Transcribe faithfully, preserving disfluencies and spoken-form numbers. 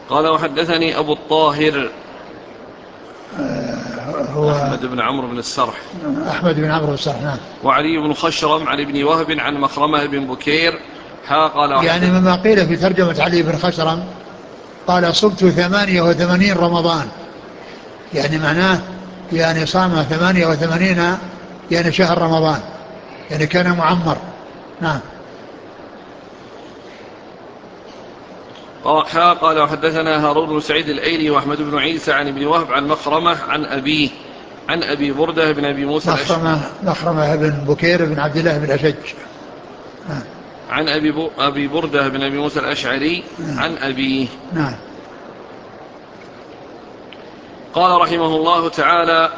قال وحدثني أبو الطاهر هو أحمد بن عمرو بن السرح أحمد بن عمرو بن السرح نعم. وعلي بن خشرم عن ابن وهب عن مخرمة بن بكير ها قال يعني مما قيل في ترجمة علي بن خشرم قال صبت ثمانية وثمانين رمضان، يعني معناه يعني صام ثمانية وثمانين يعني شهر رمضان، يعني كان معمر. نعم. قال وحدثنا هارون بن سعيد الأيلي وأحمد بن عيسى عن ابن وهب عن مخرمة عن أبيه عن أبي بردة بن أبي موسى الأشعري مخرمة, مخرمة بن بكير بن عبد الله بن الأشج. نعم. عن أبي, أبي بردة بن أبي موسى الأشعري نعم. عن أبيه. نعم. قال رحمه الله تعالى